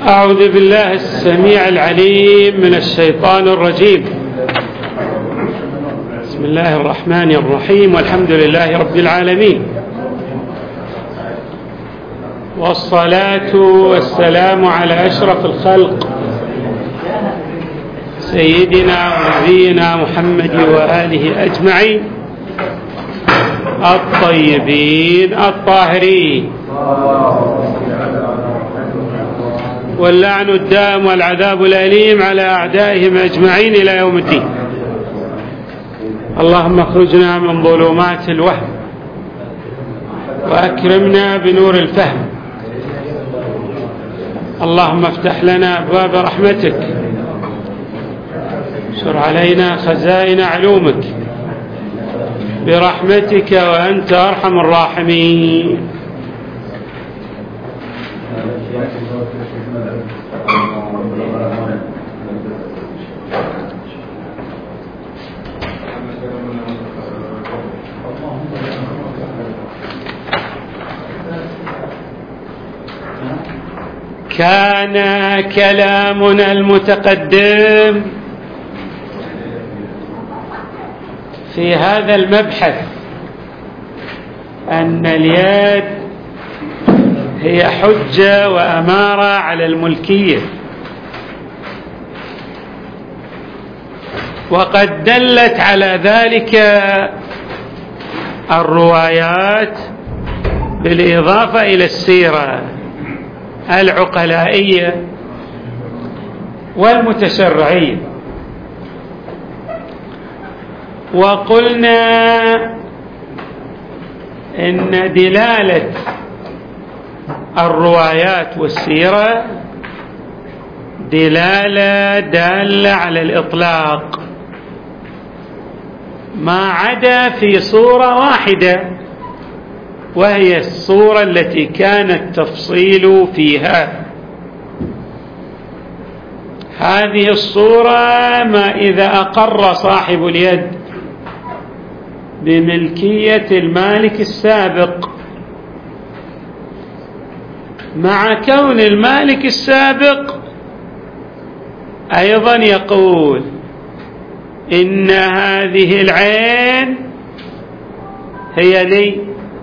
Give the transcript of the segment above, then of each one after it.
أعوذ بالله السميع العليم من الشيطان الرجيم. بسم الله الرحمن الرحيم، والحمد لله رب العالمين، والصلاة والسلام على أشرف الخلق سيدنا ونبينا محمد وآله أجمعين الطيبين الطاهرين، واللعن الدائم والعذاب الأليم على أعدائهم أجمعين إلى يوم الدين. اللهم اخرجنا من ظلمات الوهم وأكرمنا بنور الفهم. اللهم افتح لنا أبواب رحمتك، انشر علينا خزائن علومك برحمتك وأنت أرحم الراحمين. كان كلامنا المتقدم في هذا المبحث أن اليد هي حجة وأمارة على الملكية، وقد دلت على ذلك الروايات بالإضافة إلى السيرة العقلائية والمتشرعية. وقلنا إن دلالة الروايات والسيرة دالة على الإطلاق، ما عدا في صورة واحدة، وهي الصورة التي كان التفصيل فيها. هذه الصورة ما إذا أقر صاحب اليد بملكية المالك السابق، مع كون المالك السابق أيضا يقول إن هذه العين هي لي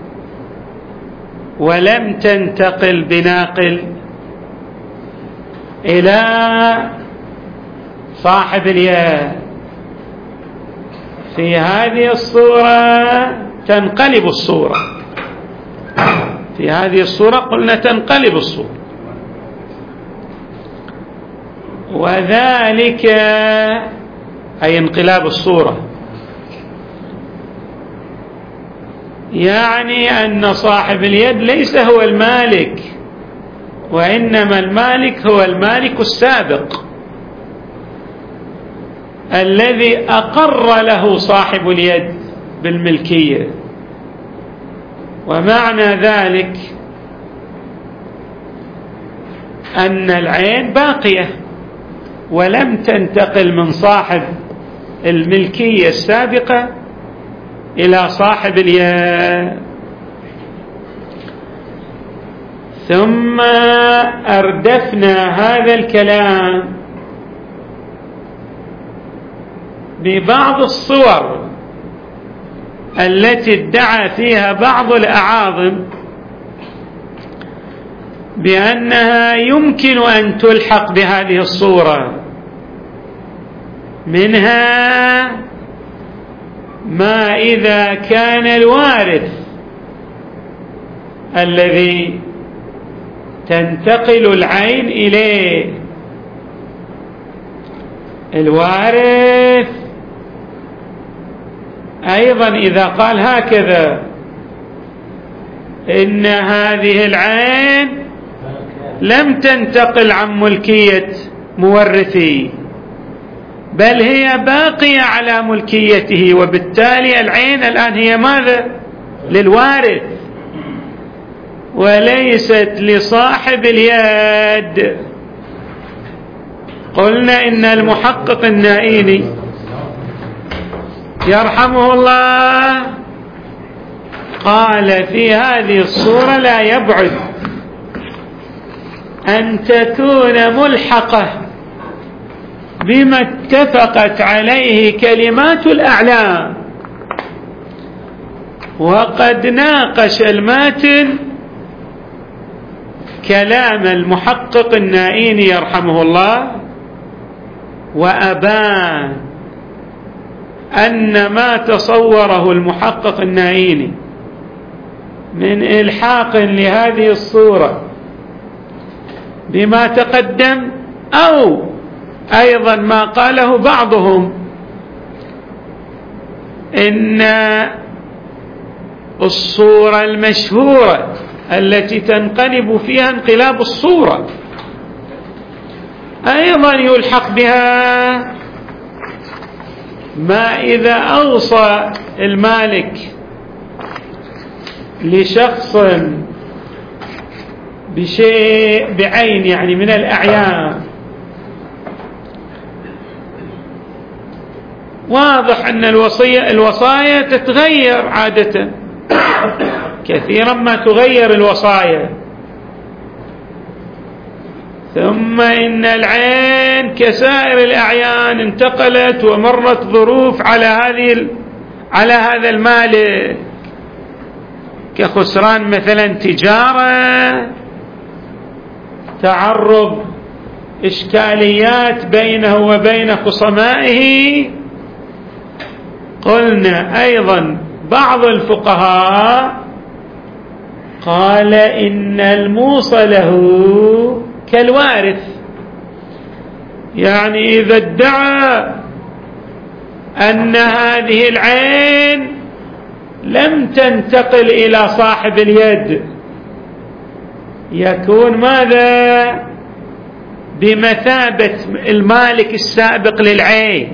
ولم تنتقل بناقل إلى صاحب اليد. في هذه الصورة تنقلب الصورة، في هذه الصورة قلنا تنقلب الصورة، وذلك أي انقلاب الصورة يعني أن صاحب اليد ليس هو المالك، وإنما المالك هو المالك السابق الذي أقر له صاحب اليد بالملكية. ومعنى ذلك أن العين باقية ولم تنتقل من صاحب الملكية السابقة إلى صاحب اليد. ثم أردفنا هذا الكلام ببعض الصور التي ادعى فيها بعض الأعاظم بأنها يمكن أن تلحق بهذه الصورة، منها ما إذا كان الوارث الذي تنتقل العين إليه، الوارث أيضا إذا قال هكذا إن هذه العين لم تنتقل عن ملكية مورثي، بل هي باقية على ملكيته، وبالتالي العين الآن هي ماذا؟ للوارث وليست لصاحب اليد. قلنا إن المحقق النائيني يرحمه الله قال في هذه الصورة لا يبعد أن تكون ملحقة بما اتفقت عليه كلمات الأعلام. وقد ناقش الماتن كلام المحقق النائيني يرحمه الله، وأبان أن ما تصوره المحقق النائيني من إلحاق لهذه الصورة بما تقدم، أو أيضا ما قاله بعضهم إن الصورة المشهورة التي تنقلب فيها انقلاب الصورة أيضا يلحق بها ما إذا أوصى المالك لشخص بشيء بعين، يعني من الأعيان، واضح أن الوصايا تتغير عادة، كثيرا ما تغير الوصايا. ثم إن العين كسائر الأعيان انتقلت ومرت ظروف على هذا المالك، كخسران مثلا تجارة، تعرض إشكاليات بينه وبين خصمائه. قلنا أيضا بعض الفقهاء قال إن الموصى له كالوارث، يعني إذا ادعى أن هذه العين لم تنتقل إلى صاحب اليد، يكون ماذا؟ بمثابة المالك السابق للعين،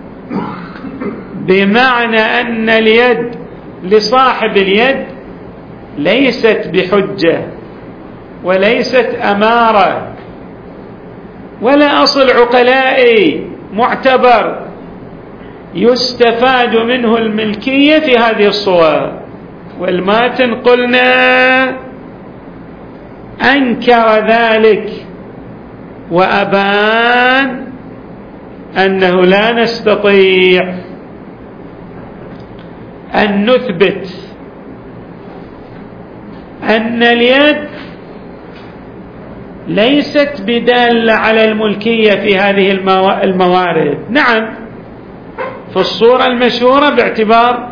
بمعنى أن اليد لصاحب اليد ليست بحجة وليست أمارة ولا أصل عقلائي معتبر يستفاد منه الملكية في هذه الصور. والماتن قلنا أنكر ذلك وأبان أنه لا نستطيع أن نثبت أن اليد ليست بدالة على الملكية في هذه الموارد. نعم، في الصورة المشهورة باعتبار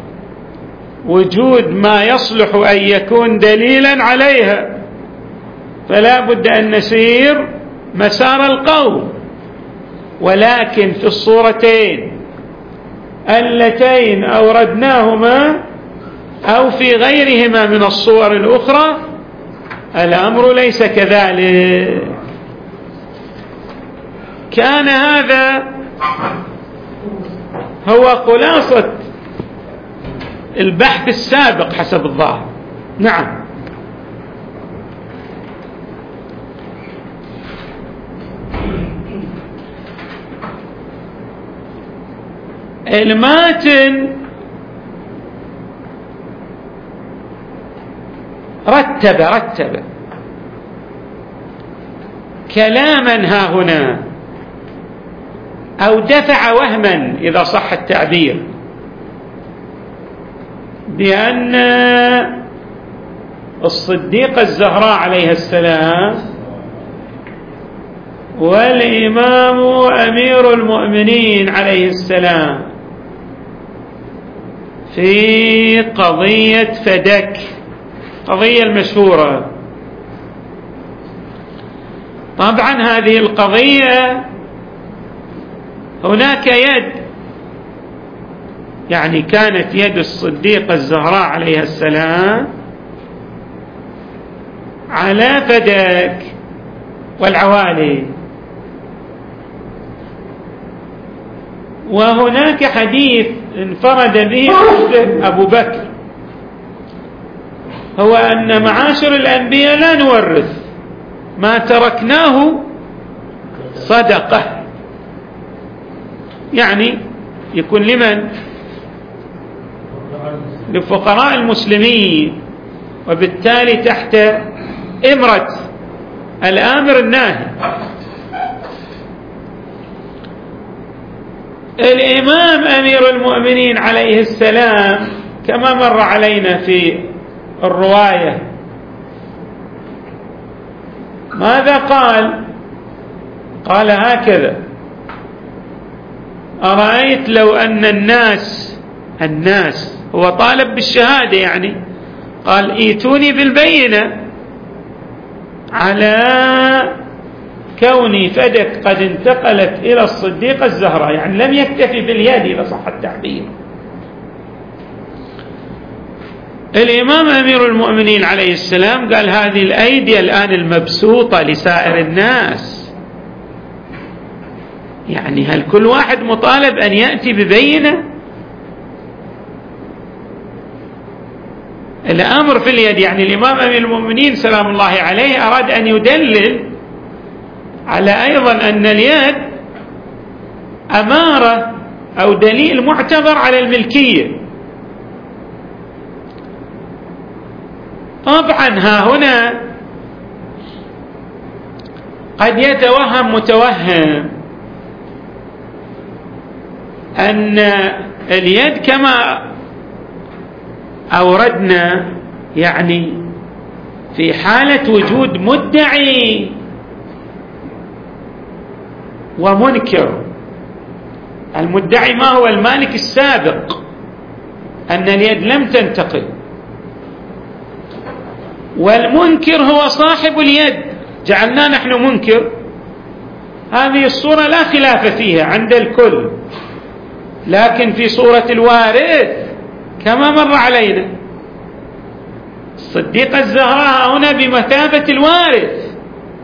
وجود ما يصلح أن يكون دليلا عليها، فلا بد أن نسير مسار القول. ولكن في الصورتين اللتين أوردناهما أو في غيرهما من الصور الأخرى الأمر ليس كذلك. كان هذا هو خلاصة البحث السابق حسب الظاهر. نعم. الماتن رتب كلاما ها هنا، أو دفع وهما إذا صح التعبير، بأن الصديقة الزهراء عليها السلام والإمام أمير المؤمنين عليه السلام في قضية فدك، قضية المشهورة. طبعا هذه القضية هناك يد، يعني كانت يد الصديقة الزهراء عليها السلام على فدك والعوالي، وهناك حديث انفرد به أبو بكر، هو أن معاشر الأنبياء لا نورث، ما تركناه صدقة، يعني يكون لمن؟ لفقراء المسلمين، وبالتالي تحت إمرة الآمر الناهي. الإمام أمير المؤمنين عليه السلام كما مر علينا في الرواية ماذا قال؟ قال هكذا: أرأيت لو أن الناس هو طالب بالشهادة يعني، قال: ايتوني بالبينة على كوني فدك قد انتقلت إلى الصديقة الزهراء، يعني لم يكتفي باليد إذا صح التعبير. الإمام أمير المؤمنين عليه السلام قال: هذه الأيدي الآن المبسوطة لسائر الناس، يعني هل كل واحد مطالب أن يأتي ببينة؟ الأمر في اليد، يعني الإمام أمير المؤمنين سلام الله عليه أراد أن يدلل على أيضا أن اليد أمارة أو دليل معتبر على الملكية. طبعا ها هنا قد يتوهم متوهم أن اليد كما أوردنا يعني في حالة وجود مدعي ومنكر. المدعي ما هو؟ المالك السابق، أن اليد لم تنتقل، والمنكر هو صاحب اليد، جعلنا نحن منكر. هذه الصورة لا خلاف فيها عند الكل، لكن في صورة الوارث كما مر علينا الصديقة الزهراء هنا بمثابة الوارث،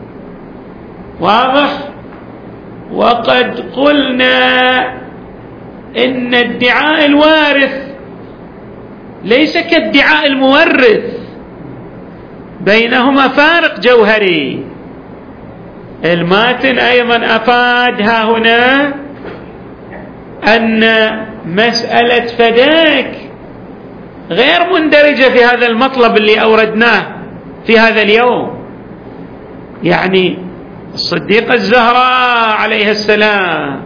واضح؟ وقد قلنا إن ادعاء الوارث ليس كادعاء المورث، بينهما فارق جوهري. الماتن أيضا أفاد ها هنا أن مسألة فداك غير مندرجة في هذا المطلب اللي أوردناه في هذا اليوم. يعني الصديقة الزهراء عليها السلام،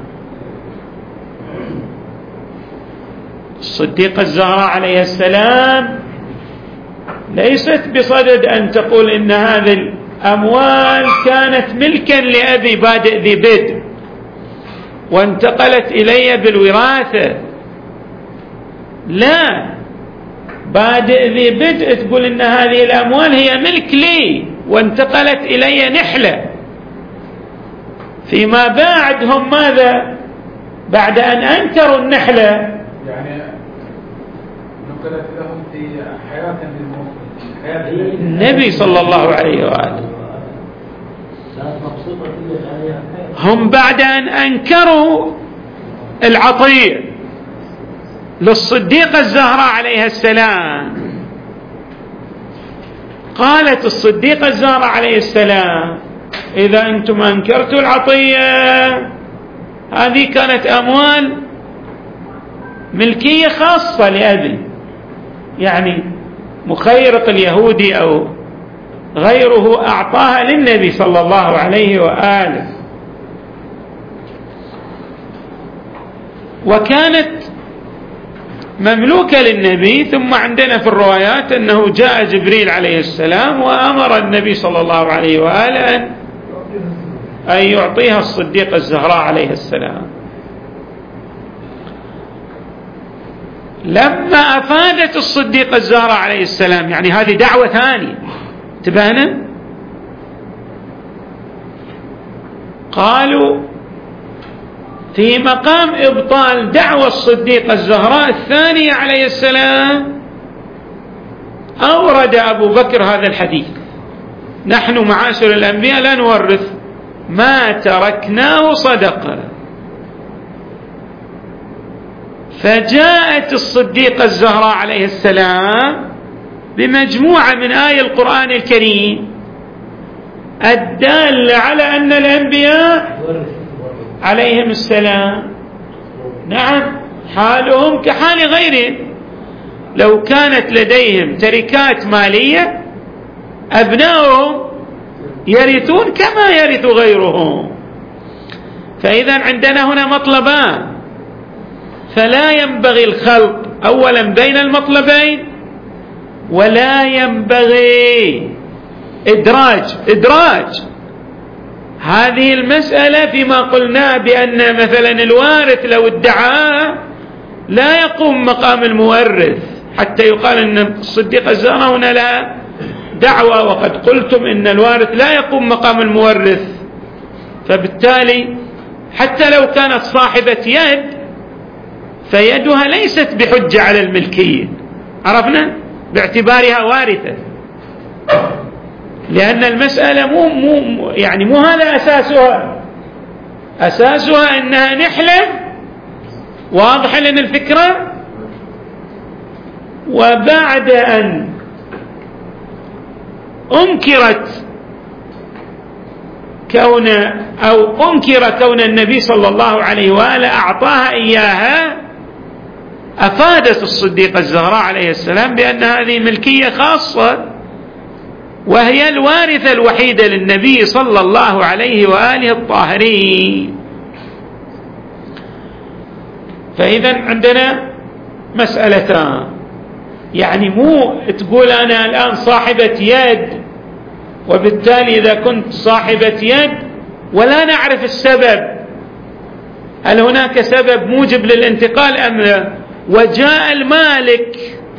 الصديقة الزهراء عليها السلام ليست بصدد أن تقول إن هذه الأموال كانت ملكا لأبي بادئ ذي بدء وانتقلت إلي بالوراثة. لا، بادئ ذي بدء تقول إن هذه الأموال هي ملك لي وانتقلت إلي نحلة. فيما بعد هم ماذا؟ بعد أن أنكروا النحلة يعني نقلت لهم في حياة النبي صلى الله عليه وآله. هم بعد أن أنكروا العطية للصديقة الزهراء عليها السلام، قالت الصديقة الزهراء عليه السلام: إذا أنتم أنكرتوا العطية، هذه كانت أموال ملكية خاصة لأبي، يعني مخيرق اليهودي أو غيره أعطاها للنبي صلى الله عليه وآله، وكانت مملوكة للنبي. ثم عندنا في الروايات أنه جاء جبريل عليه السلام وأمر النبي صلى الله عليه وآله أن يعطيها الصديقة الزهراء عليه السلام. لما أفادت الصديقة الزهراء عليه السلام، يعني هذه دعوة ثانية، انتبهنا، قالوا في مقام إبطال دعوة الصديقة الزهراء الثانية عليه السلام أورد أبو بكر هذا الحديث: نحن معاشر الأنبياء لا نورث، ما تركناه صدقة. فجاءت الصديقة الزهراء عليه السلام بمجموعة من آية القرآن الكريم الدالة على أن الأنبياء عليهم السلام نعم حالهم كحال غيرهم. لو كانت لديهم تركات مالية أبنائهم يرثون كما يرث غيرهم. فإذا عندنا هنا مطلبان، فلا ينبغي الخلط أولا بين المطلبين، ولا ينبغي إدراج هذه المسألة فيما قلنا بأن مثلا الوارث لو ادعى لا يقوم مقام المورث، حتى يقال أن الصديق الزهراء هنا لها دعوة، وقد قلتم إن الوارث لا يقوم مقام المورث. فبالتالي حتى لو كانت صاحبة يد فيدها ليست بحجة على الملكية، عرفنا، باعتبارها وارثة، لأن المسألة مو هذا أساسها أنها نحلف، واضح لنا الفكرة. وبعد أن أنكر كون النبي صلى الله عليه وآله أعطاها إياها، أفادت الصديقة الزهراء عليه السلام بأن هذه ملكية خاصة، وهي الوارثة الوحيدة للنبي صلى الله عليه وآله الطاهرين. فإذا عندنا مسألتان، يعني مو تقول أنا الآن صاحبة يد، وبالتالي إذا كنت صاحبة يد ولا نعرف السبب، هل هناك سبب موجب للانتقال أم لا، وجاء المالك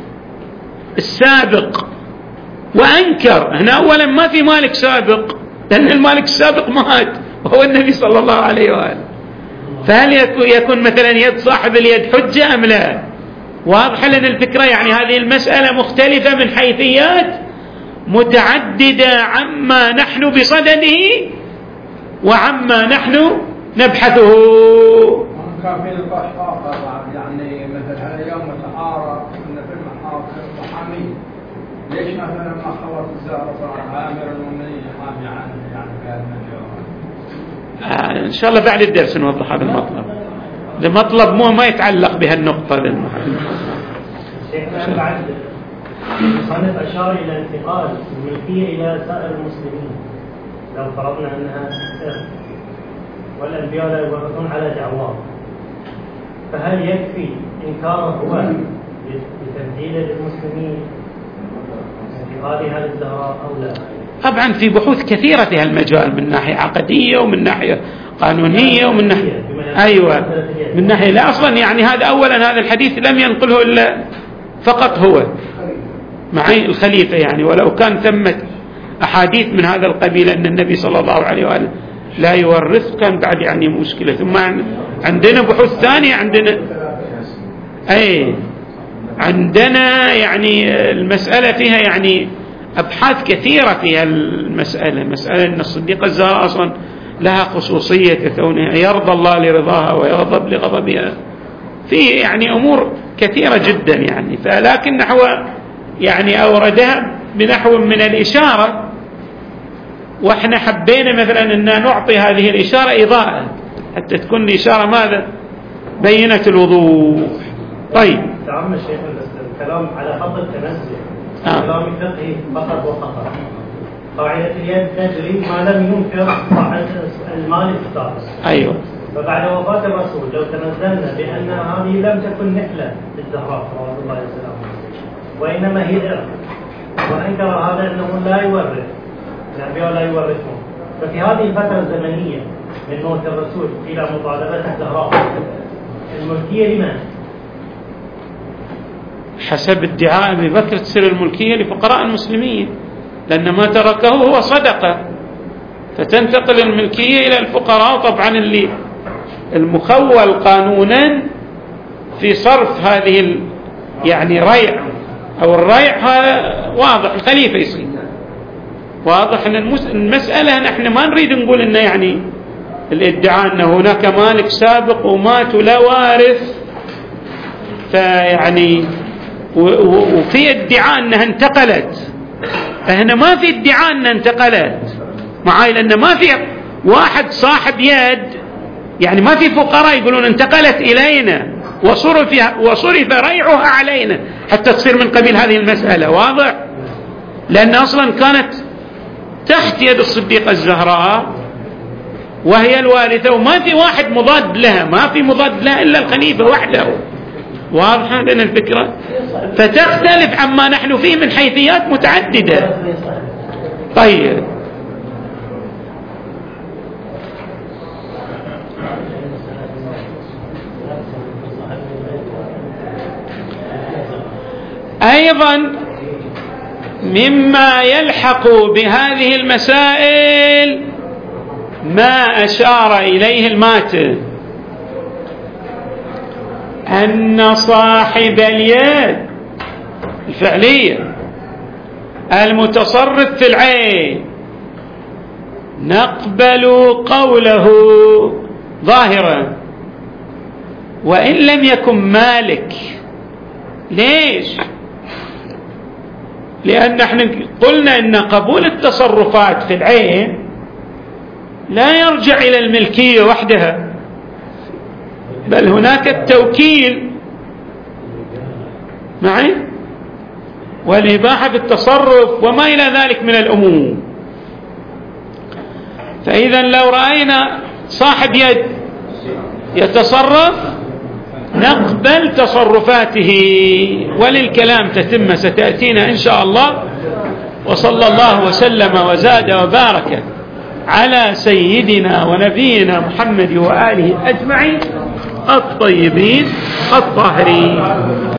السابق وأنكر، هنا أولا ما في مالك سابق، لأن المالك السابق مات وهو النبي صلى الله عليه وآله، فهل يكون مثلا يد صاحب اليد حجة أم لا؟ واضح لنا الفكرة. يعني هذه المسألة مختلفة من حيثيات متعددة عما نحن بصدده وعما نحن نبحثه. كان في نقاش آخر، يعني مثلا اليوم متعارف أن في المحامي ليش مثلا ما خبر الزهرة صار عامر المؤمنين يحامي عنه، يعني في هذا المجال؟ إن شاء الله بعد الدرس نوضح هذا المطلب. المطلب ما يتعلق بهالنقطة للمحامي. شيخنا بعد المصنف أشار إلى انتقال الملكية إلى سائر المسلمين، لو فرضنا أنها سر والأنبياء لا يورثون على دعواه، فهل يكفي إنكاره هو لتمثيله للمسلمين انتقالها للزهراء أو لا؟ طبعا في بحوث كثيرة في هالمجال، من ناحية عقدية ومن ناحية قانونية ومن ناحية أيوة من ناحية لا أصلا، يعني هذا أولا هذا الحديث لم ينقله إلا فقط هو معي الخليفة، يعني ولو كان ثمة أحاديث من هذا القبيل أن النبي صلى الله عليه وآله لا يورث كان بعد يعني مشكلة. ثم عندنا بحوث ثانية، عندنا يعني المسألة فيها يعني أبحاث كثيرة في المسألة، مسألة أن الصديقة الزهراء أصلا لها خصوصية كونها يرضى الله لرضاها ويغضب لغضبها، في يعني أمور كثيرة جدا يعني، فلكن نحو يعني أوردها بنحو من الإشارة، وإحنا حبينا مثلا أن نعطي هذه الإشارة إضاءة حتى تكون الإشارة ماذا بينة الوضوح. طيب تعمل الشيخ الكلام على خط التنزل، كلام فقهي فقط وفقط. قاعدة اليد تجري ما لم ينكر المالك السابق. أيوه. فبعد وفاة الرسول لو تنزلنا بأن هذه لم تكن نحلة للزهراء صلوات الله وسلامه، وإنما هي إرث، وأنكر هذا أنه لا يورث، الأنبياء لا يورثون، ففي هذه الفترة الزمنية من موت الرسول إلى مطالبة الزهراء الملكية لمن؟ حسب ادعاء أبي بكر تصير الملكية لفقراء المسلمين، لأن ما تركه هو صدقة، فتنتقل الملكية إلى الفقراء. طبعا اللي المخول قانونا في صرف هذه يعني ريع أو الريع هذا واضح، الخليفة يصير واضح أن المسألة نحن ما نريد نقول إنه يعني الادعاء أن هناك مالك سابق ومات ولا وارث، فيعني وفي ادعاء أنها انتقلت، فهنا ما في ادعاء أنها انتقلت معاي، لأن ما في واحد صاحب يد، يعني ما في فقراء يقولون انتقلت إلينا وصرف ريعها علينا حتى تصير من قبيل هذه المسألة، واضح؟ لأن أصلا كانت تحت يد الصديقة الزهراء وهي الوارثة، وما في واحد مضاد لها، ما في مضاد لها إلا الخليفة وحده. واضحة لنا الفكرة؟ فتختلف عما نحن فيه من حيثيات متعددة. طيب، أيضا مما يلحق بهذه المسائل ما أشار إليه الماتن، أن صاحب اليد الفعلية المتصرف في العين نقبل قوله ظاهرا وإن لم يكن مالك. ليش؟ لأن احنا قلنا إن قبول التصرفات في العين لا يرجع إلى الملكية وحدها، بل هناك التوكيل معي والإباحة في التصرف وما إلى ذلك من الأمور. فإذا لو رأينا صاحب يد يتصرف نقبل تصرفاته، وللكلام تتم ستأتينا إن شاء الله. وصلى الله وسلم وزاد وبارك على سيدنا ونبينا محمد وآله أجمعين الطيبين الطاهرين.